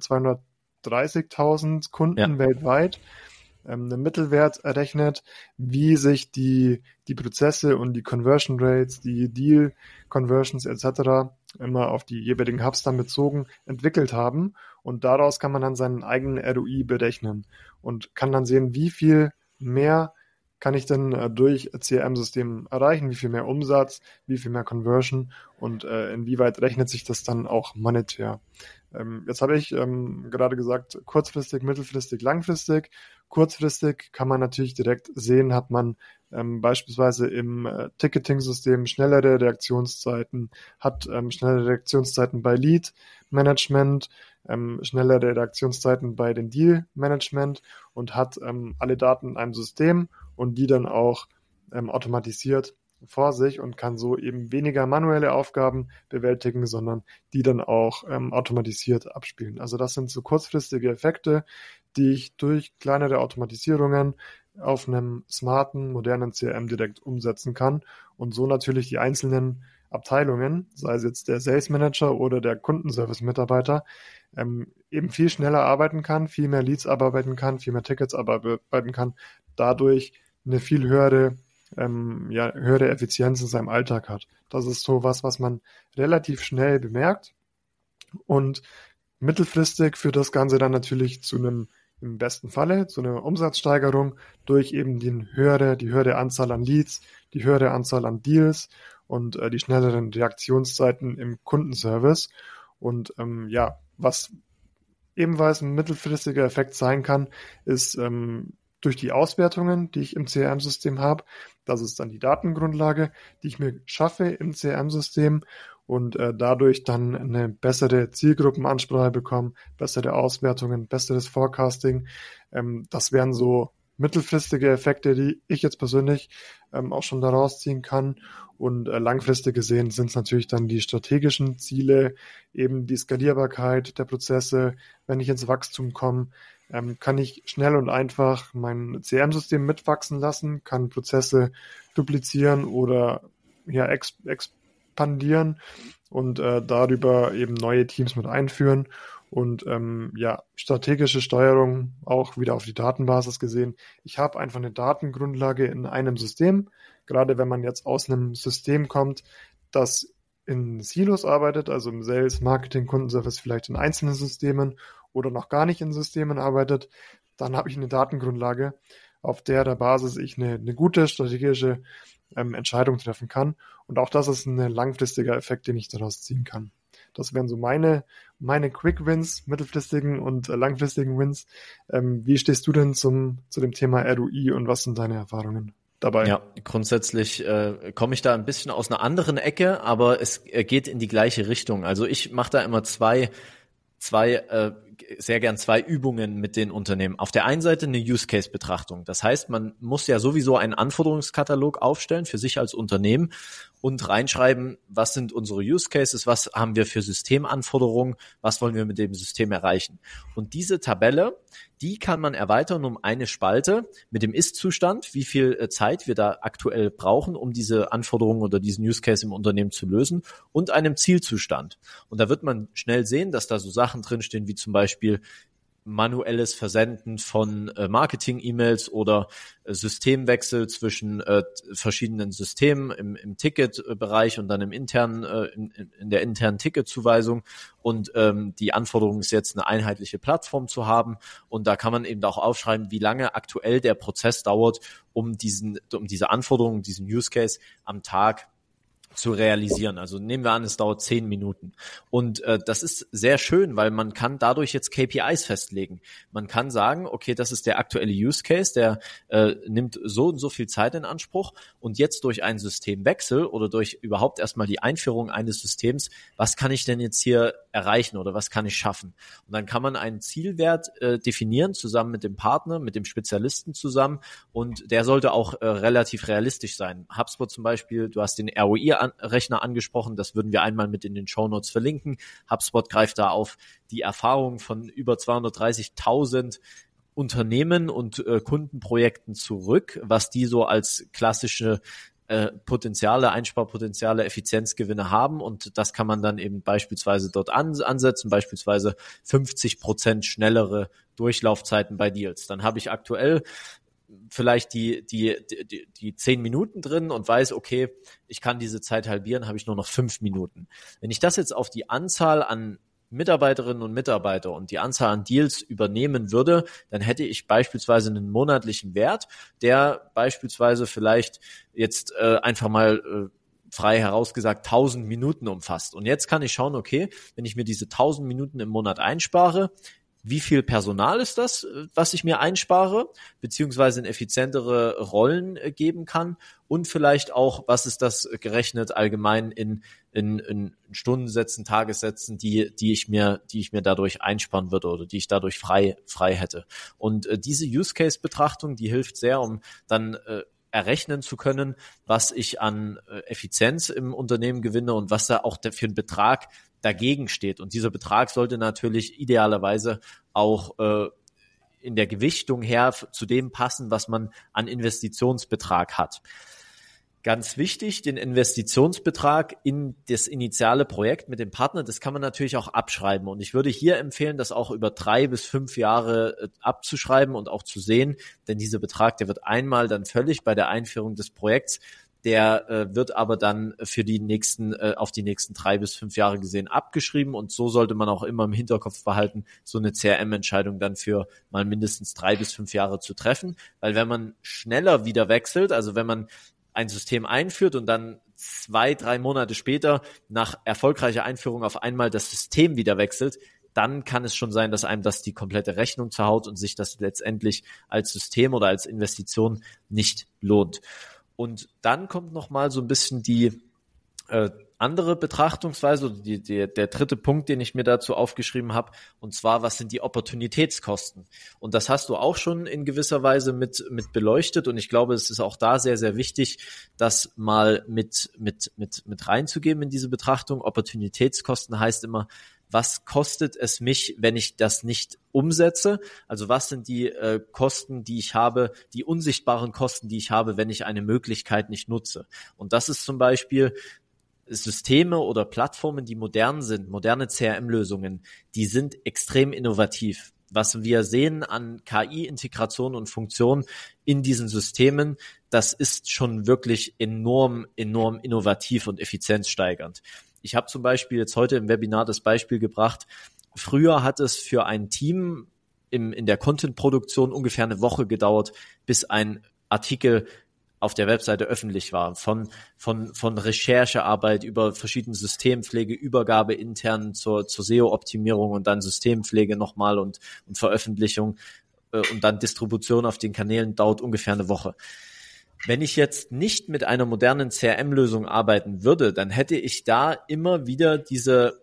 S2: 230.000 Kunden weltweit, einen Mittelwert errechnet, wie sich die Prozesse und die Conversion Rates, die Deal Conversions etc. immer auf die jeweiligen Hubs dann bezogen entwickelt haben. Und daraus kann man dann seinen eigenen ROI berechnen und kann dann sehen, wie viel mehr kann ich denn durch CRM-System erreichen, wie viel mehr Umsatz, wie viel mehr Conversion und inwieweit rechnet sich das dann auch monetär. Jetzt habe ich gerade gesagt, kurzfristig, mittelfristig, langfristig. Kurzfristig kann man natürlich direkt sehen, hat man beispielsweise im Ticketing-System schnellere Reaktionszeiten, hat schnellere Reaktionszeiten bei Lead-Management, schnellere Reaktionszeiten bei den Deal-Management und hat alle Daten in einem System und die dann auch automatisiert vor sich und kann so eben weniger manuelle Aufgaben bewältigen, sondern die dann auch automatisiert abspielen. Also das sind so kurzfristige Effekte, die ich durch kleinere Automatisierungen auf einem smarten, modernen CRM direkt umsetzen kann und so natürlich die einzelnen Abteilungen, sei es jetzt der Sales Manager oder der Kundenservice-Mitarbeiter, eben viel schneller arbeiten kann, viel mehr Leads abarbeiten kann, viel mehr Tickets abarbeiten kann, dadurch eine viel höhere Effizienz in seinem Alltag hat. Das ist so was man relativ schnell bemerkt und mittelfristig führt das Ganze dann natürlich zu einem, im besten Falle, zu einer Umsatzsteigerung durch eben die höhere Anzahl an Leads, die höhere Anzahl an Deals und die schnelleren Reaktionszeiten im Kundenservice. Und was ebenfalls ein mittelfristiger Effekt sein kann, ist durch die Auswertungen, die ich im CRM-System habe. Das ist dann die Datengrundlage, die ich mir schaffe im CRM-System und dadurch dann eine bessere Zielgruppenansprache bekomme, bessere Auswertungen, besseres Forecasting. Das wären so mittelfristige Effekte, die ich jetzt persönlich auch schon daraus ziehen kann. Und langfristig gesehen sind es natürlich dann die strategischen Ziele, eben die Skalierbarkeit der Prozesse. Wenn ich ins Wachstum komme, kann ich schnell und einfach mein CRM-System mitwachsen lassen, kann Prozesse duplizieren oder expandieren und darüber eben neue Teams mit einführen. Und strategische Steuerung auch wieder auf die Datenbasis gesehen. Ich habe einfach eine Datengrundlage in einem System, gerade wenn man jetzt aus einem System kommt, das in Silos arbeitet, also im Sales, Marketing, Kundenservice vielleicht in einzelnen Systemen oder noch gar nicht in Systemen arbeitet, dann habe ich eine Datengrundlage, auf der Basis ich eine gute strategische Entscheidung treffen kann. Und auch das ist ein langfristiger Effekt, den ich daraus ziehen kann. Das wären so meine Quick Wins, mittelfristigen und langfristigen Wins. Wie stehst du denn zu dem Thema ROI und was sind deine Erfahrungen dabei?
S3: Ja, grundsätzlich komme ich da ein bisschen aus einer anderen Ecke, aber es geht in die gleiche Richtung. Also ich mache da immer sehr gern zwei Übungen mit den Unternehmen. Auf der einen Seite eine Use-Case-Betrachtung. Das heißt, man muss ja sowieso einen Anforderungskatalog aufstellen für sich als Unternehmen und reinschreiben, was sind unsere Use Cases, was haben wir für Systemanforderungen, was wollen wir mit dem System erreichen. Und diese Tabelle, die kann man erweitern um eine Spalte mit dem Ist-Zustand, wie viel Zeit wir da aktuell brauchen, um diese Anforderungen oder diesen Use Case im Unternehmen zu lösen und einem Zielzustand. Und da wird man schnell sehen, dass da so Sachen drinstehen, wie zum Beispiel manuelles Versenden von Marketing-E-Mails oder Systemwechsel zwischen verschiedenen Systemen im Ticketbereich und dann im internen in der internen Ticketzuweisung und die Anforderung ist jetzt eine einheitliche Plattform zu haben und da kann man eben auch aufschreiben, wie lange aktuell der Prozess dauert, um diese Anforderungen, diesen Use Case am Tag zu realisieren. Also nehmen wir an, es dauert 10 Minuten. Und das ist sehr schön, weil man kann dadurch jetzt KPIs festlegen. Man kann sagen, okay, das ist der aktuelle Use Case, der nimmt so und so viel Zeit in Anspruch und jetzt durch einen Systemwechsel oder durch überhaupt erstmal die Einführung eines Systems, was kann ich denn jetzt hier erreichen oder was kann ich schaffen? Und dann kann man einen Zielwert definieren, zusammen mit dem Partner, mit dem Spezialisten zusammen und der sollte auch relativ realistisch sein. HubSpot zum Beispiel, du hast den ROI-Rechner angesprochen, das würden wir einmal mit in den Shownotes verlinken. HubSpot greift da auf die Erfahrung von über 230.000 Unternehmen und Kundenprojekten zurück, was die so als klassische Einsparpotenziale, Effizienzgewinne haben und das kann man dann eben beispielsweise dort ansetzen, beispielsweise 50% schnellere Durchlaufzeiten bei Deals. Dann habe ich aktuell vielleicht die 10 Minuten drin und weiß, okay, ich kann diese Zeit halbieren, habe ich nur noch 5 Minuten. Wenn ich das jetzt auf die Anzahl an Mitarbeiterinnen und Mitarbeiter und die Anzahl an Deals übernehmen würde, dann hätte ich beispielsweise einen monatlichen Wert, der beispielsweise vielleicht jetzt einfach mal frei herausgesagt 1000 Minuten umfasst. Und jetzt kann ich schauen, okay, wenn ich mir diese 1000 Minuten im Monat einspare, wie viel Personal ist das, was ich mir einspare, beziehungsweise in effizientere Rollen geben kann und vielleicht auch, was ist das gerechnet allgemein in Stundensätzen, Tagessätzen, die ich mir dadurch einsparen würde oder die ich dadurch frei hätte. Und diese Use-Case-Betrachtung, die hilft sehr, um dann errechnen zu können, was ich an Effizienz im Unternehmen gewinne und was da auch für ein Betrag dagegen steht. Und dieser Betrag sollte natürlich idealerweise auch in der Gewichtung her zu dem passen, was man an Investitionsbetrag hat. Ganz wichtig, den Investitionsbetrag in das initiale Projekt mit dem Partner, das kann man natürlich auch abschreiben. Und ich würde hier empfehlen, das auch über 3 bis 5 Jahre abzuschreiben und auch zu sehen, denn dieser Betrag, der wird einmal dann fällig bei der Einführung des Projekts, der wird aber dann für die nächsten, auf die nächsten 3 bis 5 Jahre gesehen abgeschrieben und so sollte man auch immer im Hinterkopf behalten, so eine CRM-Entscheidung dann für mal mindestens 3 bis 5 Jahre zu treffen, weil wenn man schneller wieder wechselt, also wenn man ein System einführt und dann 2, 3 Monate später nach erfolgreicher Einführung auf einmal das System wieder wechselt, dann kann es schon sein, dass einem das die komplette Rechnung zerhaut und sich das letztendlich als System oder als Investition nicht lohnt. Und dann kommt nochmal so ein bisschen die andere Betrachtungsweise, oder der dritte Punkt, den ich mir dazu aufgeschrieben habe, und zwar, was sind die Opportunitätskosten? Und das hast du auch schon in gewisser Weise mit beleuchtet und ich glaube, es ist auch da sehr, sehr wichtig, das mal mit reinzugeben in diese Betrachtung. Opportunitätskosten heißt immer, was kostet es mich, wenn ich das nicht umsetze? Also was sind die Kosten, die ich habe, die unsichtbaren Kosten, die ich habe, wenn ich eine Möglichkeit nicht nutze? Und das ist zum Beispiel Systeme oder Plattformen, die modern sind, moderne CRM-Lösungen, die sind extrem innovativ. Was wir sehen an KI-Integration und Funktionen in diesen Systemen, das ist schon wirklich enorm innovativ und effizienzsteigernd. Ich habe zum Beispiel jetzt heute im Webinar das Beispiel gebracht, früher hat es für ein Team in der Content-Produktion ungefähr eine Woche gedauert, bis ein Artikel auf der Webseite öffentlich war, von Recherchearbeit über verschiedene Systempflege, Übergabe intern zur SEO-Optimierung und dann Systempflege nochmal und Veröffentlichung und dann Distribution auf den Kanälen dauert ungefähr eine Woche. Wenn ich jetzt nicht mit einer modernen CRM-Lösung arbeiten würde, dann hätte ich da immer wieder diese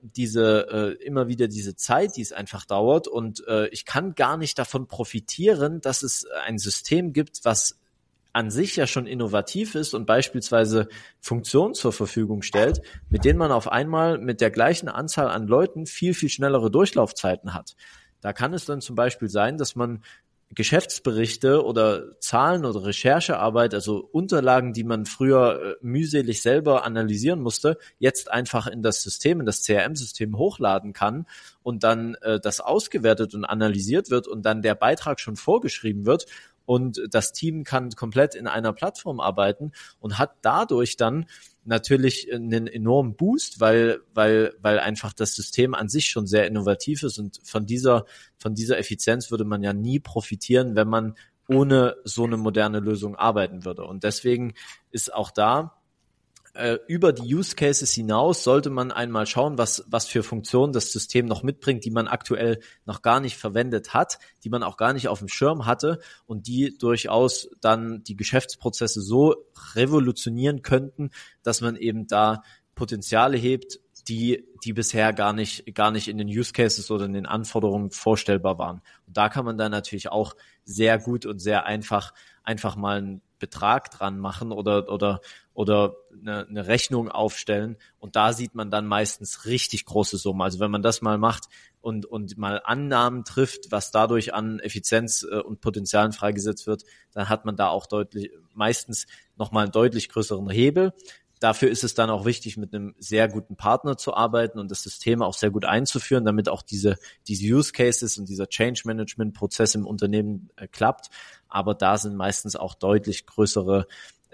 S3: Zeit, die es einfach dauert und ich kann gar nicht davon profitieren, dass es ein System gibt, was an sich ja schon innovativ ist und beispielsweise Funktionen zur Verfügung stellt, mit denen man auf einmal mit der gleichen Anzahl an Leuten viel, viel schnellere Durchlaufzeiten hat. Da kann es dann zum Beispiel sein, dass man Geschäftsberichte oder Zahlen oder Recherchearbeit, also Unterlagen, die man früher mühselig selber analysieren musste, jetzt einfach in das System, in das CRM-System hochladen kann und dann das ausgewertet und analysiert wird und dann der Beitrag schon vorgeschrieben wird und das Team kann komplett in einer Plattform arbeiten und hat dadurch dann natürlich einen enormen Boost, weil einfach das System an sich schon sehr innovativ ist und von dieser Effizienz würde man ja nie profitieren, wenn man ohne so eine moderne Lösung arbeiten würde. Und deswegen ist auch da über die Use Cases hinaus sollte man einmal schauen, was für Funktionen das System noch mitbringt, die man aktuell noch gar nicht verwendet hat, die man auch gar nicht auf dem Schirm hatte und die durchaus dann die Geschäftsprozesse so revolutionieren könnten, dass man eben da Potenziale hebt, die bisher gar nicht in den Use Cases oder in den Anforderungen vorstellbar waren. Und da kann man dann natürlich auch sehr gut und sehr einfach mal einen Betrag dran machen oder eine Rechnung aufstellen und da sieht man dann meistens richtig große Summen. Also wenn man das mal macht und mal Annahmen trifft, was dadurch an Effizienz und Potenzialen freigesetzt wird, dann hat man da auch meistens nochmal einen deutlich größeren Hebel. Dafür ist es dann auch wichtig, mit einem sehr guten Partner zu arbeiten und das System auch sehr gut einzuführen, damit auch diese Use Cases und dieser Change Management Prozess im Unternehmen klappt. Aber da sind meistens auch deutlich größere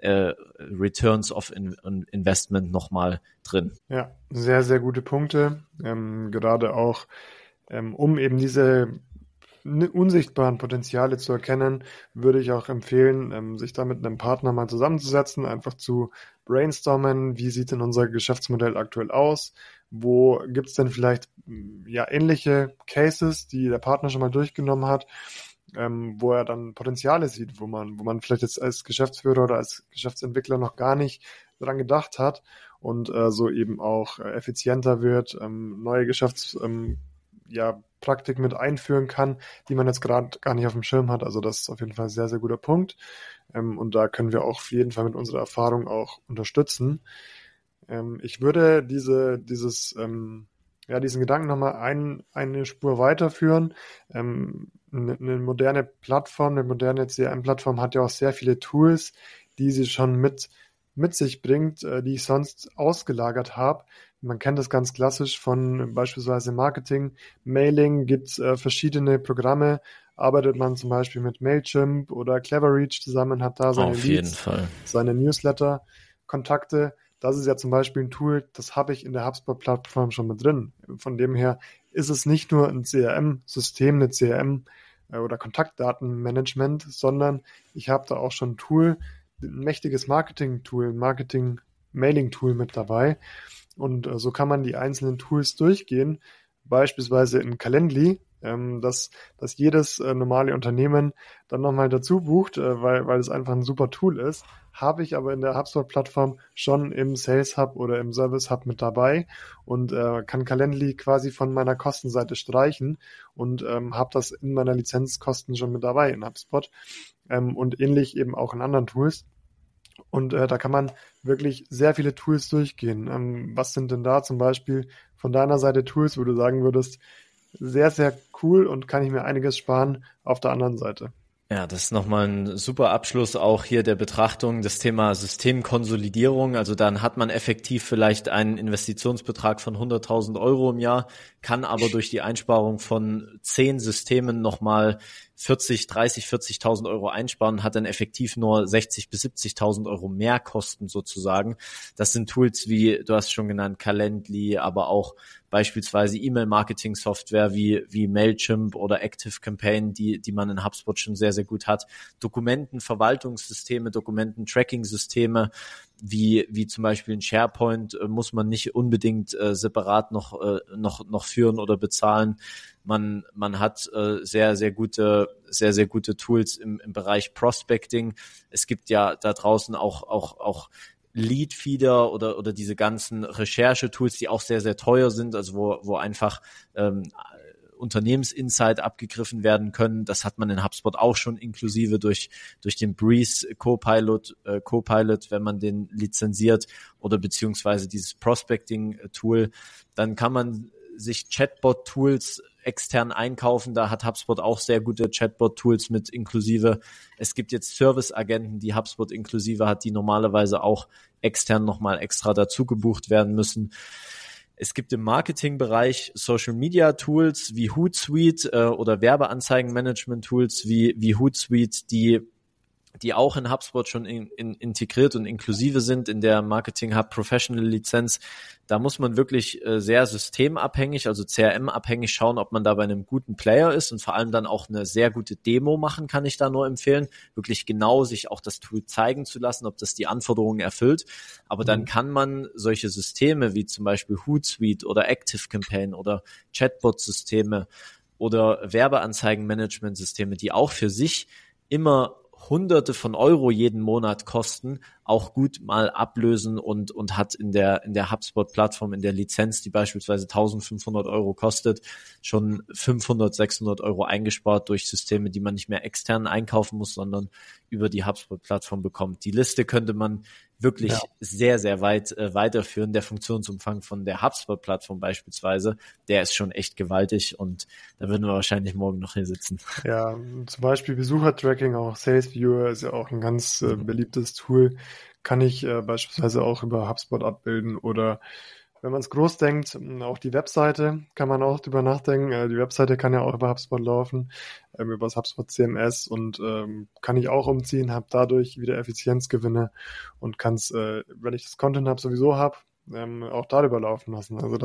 S3: Returns of Investment nochmal drin.
S2: Ja, sehr, sehr gute Punkte. Gerade auch, um eben diese unsichtbaren Potenziale zu erkennen, würde ich auch empfehlen, sich da mit einem Partner mal zusammenzusetzen, einfach zu brainstormen, wie sieht denn unser Geschäftsmodell aktuell aus, wo gibt es denn vielleicht ähnliche Cases, die der Partner schon mal durchgenommen hat, wo er dann Potenziale sieht, wo man vielleicht jetzt als Geschäftsführer oder als Geschäftsentwickler noch gar nicht dran gedacht hat und so eben auch effizienter wird, neue Praktik mit einführen kann, die man jetzt gerade gar nicht auf dem Schirm hat. Also das ist auf jeden Fall ein sehr, sehr guter Punkt. Und da können wir auch auf jeden Fall mit unserer Erfahrung auch unterstützen. Ich würde diesen Gedanken nochmal eine Spur weiterführen. Eine moderne Plattform, eine moderne CRM-Plattform hat ja auch sehr viele Tools, die sie schon mit sich bringt, die ich sonst ausgelagert habe. Man kennt das ganz klassisch von beispielsweise Marketing, Mailing, gibt's verschiedene Programme, arbeitet man zum Beispiel mit Mailchimp oder Cleverreach zusammen, hat da seine Leads, seine Newsletter-Kontakte. Das ist ja zum Beispiel ein Tool, das habe ich in der HubSpot-Plattform schon mit drin. Von dem her ist es nicht nur ein CRM-System, eine CRM- oder Kontaktdatenmanagement, sondern ich habe da auch schon ein Tool, ein mächtiges Marketing-Tool, ein Marketing-Mailing-Tool mit dabei. Und so kann man die einzelnen Tools durchgehen, beispielsweise in Calendly, dass jedes normale Unternehmen dann nochmal dazu bucht, weil es einfach ein super Tool ist, habe ich aber in der HubSpot-Plattform schon im Sales Hub oder im Service Hub mit dabei und kann Calendly quasi von meiner Kostenseite streichen und habe das in meiner Lizenzkosten schon mit dabei in HubSpot und ähnlich eben auch in anderen Tools. Und da kann man wirklich sehr viele Tools durchgehen. Was sind denn da zum Beispiel von deiner Seite Tools, wo du sagen würdest, sehr, sehr cool und kann ich mir einiges sparen auf der anderen Seite?
S3: Ja, das ist nochmal ein super Abschluss auch hier der Betrachtung, das Thema Systemkonsolidierung. Also dann hat man effektiv vielleicht einen Investitionsbetrag von 100.000 Euro im Jahr, kann aber durch die Einsparung von 10 Systemen nochmal 40.000 Euro einsparen, hat dann effektiv nur 60.000 bis 70.000 Euro mehr Kosten sozusagen. Das sind Tools wie, du hast schon genannt, Calendly, aber auch beispielsweise E-Mail-Marketing-Software wie Mailchimp oder ActiveCampaign, die man in HubSpot schon sehr, sehr gut hat. Dokumentenverwaltungssysteme, Dokumententracking-Systeme, wie zum Beispiel ein SharePoint, muss man nicht unbedingt separat noch führen oder bezahlen. Man hat sehr, sehr gute Tools im Bereich Prospecting. Es gibt ja da draußen auch Lead-Feeder oder diese ganzen Recherche-Tools, die auch sehr, sehr teuer sind, also wo einfach Unternehmensinsight abgegriffen werden können. Das hat man in HubSpot auch schon inklusive durch den Breeze Copilot, wenn man den lizenziert oder beziehungsweise dieses Prospecting-Tool. Dann kann man sich Chatbot-Tools extern einkaufen. Da hat HubSpot auch sehr gute Chatbot-Tools mit inklusive. Es gibt jetzt Service-Agenten, die HubSpot inklusive hat, die normalerweise auch extern nochmal extra dazu gebucht werden müssen. Es gibt im Marketingbereich Social-Media-Tools wie Hootsuite oder Werbeanzeigen-Management-Tools wie Hootsuite, die auch in HubSpot schon integriert und inklusive sind in der Marketing Hub Professional Lizenz. Da muss man wirklich sehr systemabhängig, also CRM-abhängig schauen, ob man da bei einem guten Player ist und vor allem dann auch eine sehr gute Demo machen, kann ich da nur empfehlen. Wirklich genau sich auch das Tool zeigen zu lassen, ob das die Anforderungen erfüllt. Aber dann kann man solche Systeme wie zum Beispiel Hootsuite oder ActiveCampaign oder Chatbot-Systeme oder Werbeanzeigen-Management-Systeme, die auch für sich immer Hunderte von Euro jeden Monat kosten, auch gut mal ablösen und hat in der HubSpot-Plattform, in der Lizenz, die beispielsweise 1.500 Euro kostet, schon 500, 600 Euro eingespart durch Systeme, die man nicht mehr extern einkaufen muss, sondern über die HubSpot-Plattform bekommt. Die Liste könnte man wirklich sehr, sehr weit weiterführen. Der Funktionsumfang von der HubSpot-Plattform beispielsweise, der ist schon echt gewaltig und da würden wir wahrscheinlich morgen noch hier sitzen.
S2: Ja, zum Beispiel Besuchertracking, auch Sales Viewer ist ja auch ein ganz beliebtes Tool. Kann ich beispielsweise auch über HubSpot abbilden oder wenn man es groß denkt, auch die Webseite kann man auch drüber nachdenken. Die Webseite kann ja auch über HubSpot laufen, über das HubSpot CMS und kann ich auch umziehen, habe dadurch wieder Effizienzgewinne und kann es, wenn ich das Content Hub sowieso habe, auch darüber laufen lassen. Also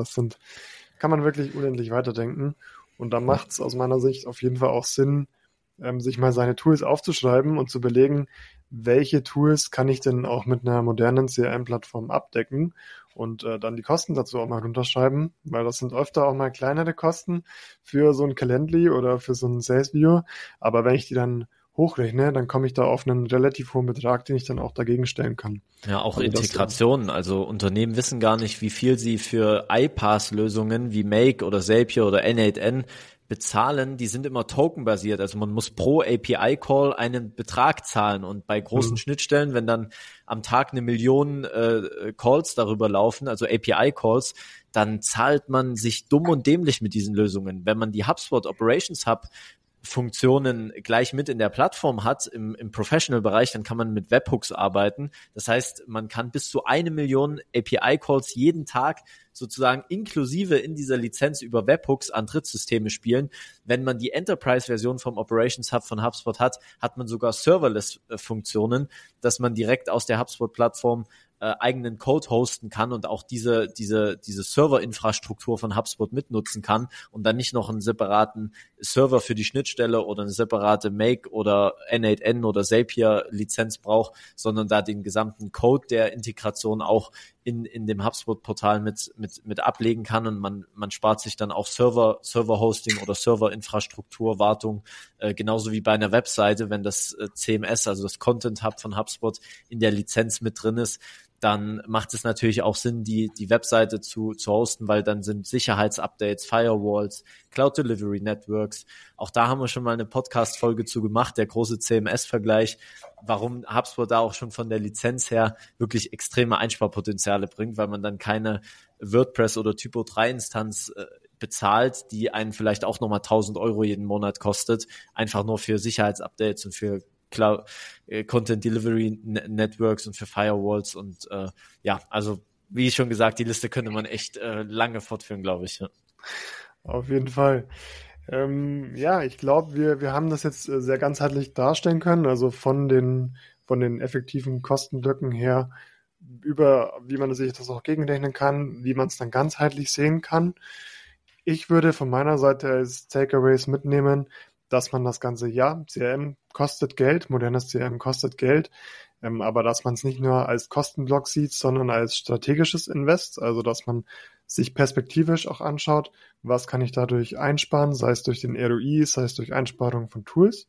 S2: kann man wirklich unendlich weiterdenken. Und da macht es aus meiner Sicht auf jeden Fall auch Sinn, sich mal seine Tools aufzuschreiben und zu überlegen, welche Tools kann ich denn auch mit einer modernen CRM-Plattform abdecken und dann die Kosten dazu auch mal runterschreiben, weil das sind öfter auch mal kleinere Kosten für so ein Calendly oder für so ein Sales View. Aber wenn ich die dann hochrechne, dann komme ich da auf einen relativ hohen Betrag, den ich dann auch dagegen stellen kann.
S3: Ja, auch also Integrationen. Also Unternehmen wissen gar nicht, wie viel sie für iPaaS-Lösungen wie Make oder Zapier oder N8N bezahlen. Die sind immer tokenbasiert. Also man muss pro API-Call einen Betrag zahlen. Und bei großen Schnittstellen, wenn dann am Tag 1 Million Calls darüber laufen, also API-Calls, dann zahlt man sich dumm und dämlich mit diesen Lösungen. Wenn man die HubSpot Operations Hub Funktionen gleich mit in der Plattform hat, im Professional-Bereich, dann kann man mit Webhooks arbeiten. Das heißt, man kann bis zu 1 Million API-Calls jeden Tag sozusagen inklusive in dieser Lizenz über Webhooks an Drittsysteme spielen. Wenn man die Enterprise-Version vom Operations Hub von HubSpot hat, hat man sogar Serverless-Funktionen, dass man direkt aus der HubSpot-Plattform eigenen Code hosten kann und auch diese Serverinfrastruktur von HubSpot mitnutzen kann und dann nicht noch einen separaten Server für die Schnittstelle oder eine separate Make oder N8N oder Zapier Lizenz braucht, sondern da den gesamten Code der Integration auch in dem HubSpot-Portal mit ablegen kann und man spart sich dann auch Server-Hosting oder Serverinfrastruktur, Wartung, genauso wie bei einer Webseite, wenn das CMS, also das Content Hub von HubSpot in der Lizenz mit drin ist, dann macht es natürlich auch Sinn, die Webseite zu hosten, weil dann sind Sicherheitsupdates, Firewalls, Cloud Delivery Networks. Auch da haben wir schon mal eine Podcast-Folge zu gemacht, der große CMS-Vergleich, warum HubSpot da auch schon von der Lizenz her wirklich extreme Einsparpotenziale bringt, weil man dann keine WordPress oder Typo 3 Instanz bezahlt, die einen vielleicht auch nochmal 1.000 € jeden Monat kostet, einfach nur für Sicherheitsupdates und für Cloud Content Delivery Networks und für Firewalls und also wie schon gesagt, die Liste könnte man echt lange fortführen, glaube ich. Ja.
S2: Auf jeden Fall. Ich glaube, wir haben das jetzt sehr ganzheitlich darstellen können, also von den effektiven Kostenblöcken her über, wie man sich das auch gegenrechnen kann, wie man es dann ganzheitlich sehen kann. Ich würde von meiner Seite als Takeaways mitnehmen, dass man das ganze CRM kostet Geld, modernes CRM kostet Geld, aber dass man es nicht nur als Kostenblock sieht, sondern als strategisches Invest, also dass man sich perspektivisch auch anschaut, was kann ich dadurch einsparen, sei es durch den ROI, sei es durch Einsparung von Tools.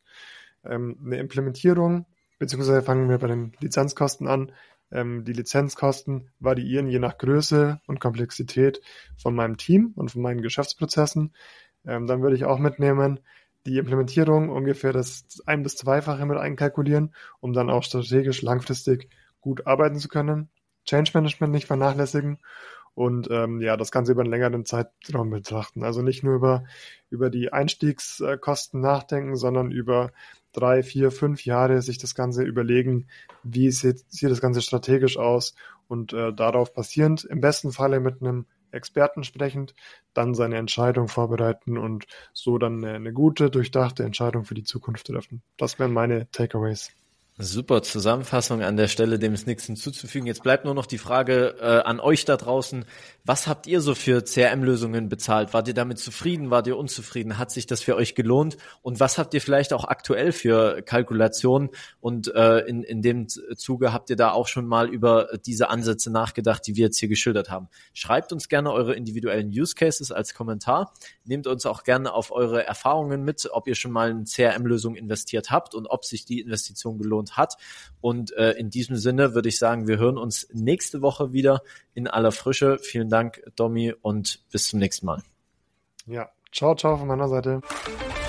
S2: Eine Implementierung, beziehungsweise fangen wir bei den Lizenzkosten an. Die Lizenzkosten variieren je nach Größe und Komplexität von meinem Team und von meinen Geschäftsprozessen. Dann würde ich auch mitnehmen, die Implementierung ungefähr das 1- bis 2-fache mit einkalkulieren, um dann auch strategisch langfristig gut arbeiten zu können. Change Management nicht vernachlässigen und das Ganze über einen längeren Zeitraum betrachten. Also nicht nur über die Einstiegskosten nachdenken, sondern über 3, 4, 5 Jahre sich das Ganze überlegen, wie sieht das Ganze strategisch aus und darauf basierend, im besten Falle mit einem Experten sprechend, dann seine Entscheidung vorbereiten und so dann eine gute, durchdachte Entscheidung für die Zukunft treffen. Das wären meine Takeaways.
S3: Super Zusammenfassung an der Stelle, dem ist nichts hinzuzufügen. Jetzt bleibt nur noch die Frage an euch da draußen. Was habt ihr so für CRM-Lösungen bezahlt? Wart ihr damit zufrieden? Wart ihr unzufrieden? Hat sich das für euch gelohnt? Und was habt ihr vielleicht auch aktuell für Kalkulationen? Und in dem Zuge habt ihr da auch schon mal über diese Ansätze nachgedacht, die wir jetzt hier geschildert haben? Schreibt uns gerne eure individuellen Use Cases als Kommentar. Nehmt uns auch gerne auf eure Erfahrungen mit, ob ihr schon mal in CRM-Lösung investiert habt und ob sich die Investition gelohnt hat. Und in diesem Sinne würde ich sagen, wir hören uns nächste Woche wieder in aller Frische. Vielen Dank, Domi, und bis zum nächsten Mal.
S2: Ja, ciao von meiner Seite.